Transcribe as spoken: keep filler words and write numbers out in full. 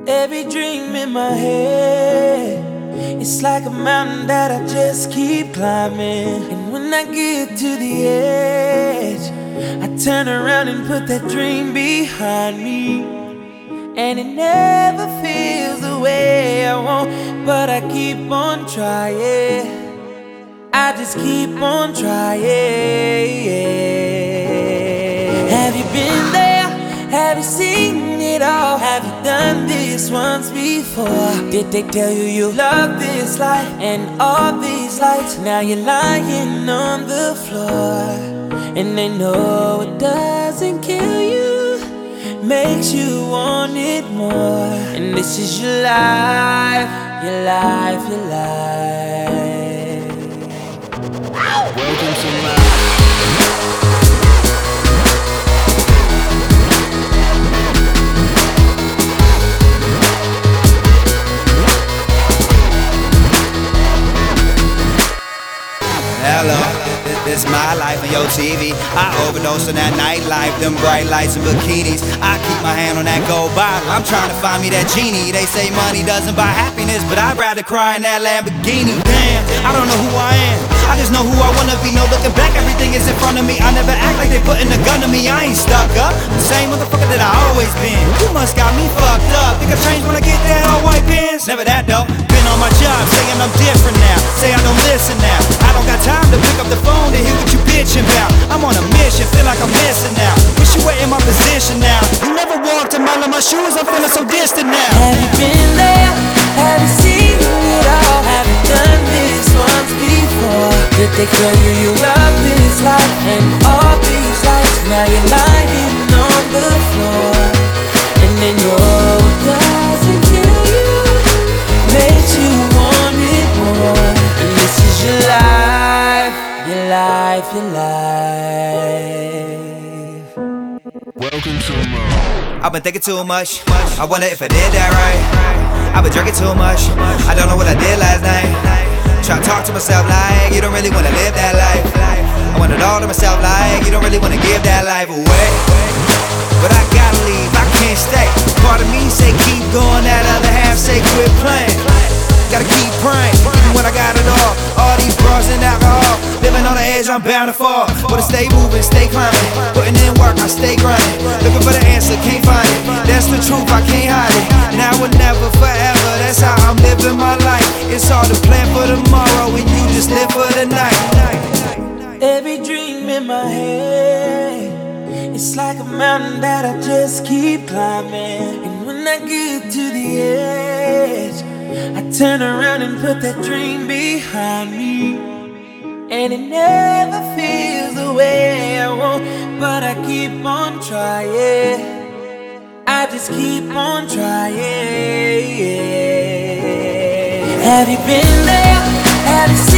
Every dream in my head, it's like a mountain that I just keep climbing. And when I get to the edge, I turn around and put that dream behind me. And it never feels the way I want, but I keep on trying. I just keep on trying. Have you been there? Have you seen it all? Have you done this once before? Did they tell you you love this life and all these lights? Now you're lying on the floor, and they know it doesn't kill you, makes you want it more. And this is your life, your life, your life. Welcome to my Hello, this my life on your T V. I overdose on that nightlife, them bright lights and bikinis. I keep my hand on that gold bottle, I'm trying to find me that genie. They say money doesn't buy happiness, but I'd rather cry in that Lamborghini. Damn, I don't know who I am, I just know who I wanna be. No looking back, everything is in front of me. I never act like they putting a gun to me. I ain't stuck up, the same motherfucker that I always been. You must got me fucked up. Think I changed when I get that all white pants? Never that though. Been on my job, saying I'm different now. Say I don't listen now. I don't got time to pick up the phone to hear what you bitching about. I'm on a mission, feel like I'm missing out. Wish you were in my position now. You never walked a mile in my shoes, I'm feeling so distant now. Have you been there? Have you seen it all? Have you done this once before? Did they tell you you love this life and all these lights? Now you're lying on the floor, and they know it doesn't kill you, makes you want it more. And this is your life, your life, your life. Welcome to my I've been thinking too much, I wonder if I did that right. I've been drinking too much, I don't know what I did last night. Try to talk to myself like you don't really wanna live that life. I want it all to myself like you don't really wanna give that life away. But I gotta leave, I can't stay. Part of me say keep going, that other half say quit playing. Gotta keep praying, even when I got it all. All these bras and alcohol, living on the edge, I'm bound to fall. But I stay moving, stay climbing, putting in work, I stay grinding. Looking for the answer, can't find it. That's the truth, I can't hide it. Now or never, forever, that's how I'm living my life. It's hard to plan for tomorrow when you just live for the night. Every dream in my head, it's like a mountain that I just keep climbing. And when I get to the edge, I turn around and put that dream behind me. And it never feels the way I want, but I keep on trying. I just keep on trying. Have you been there? Have you seen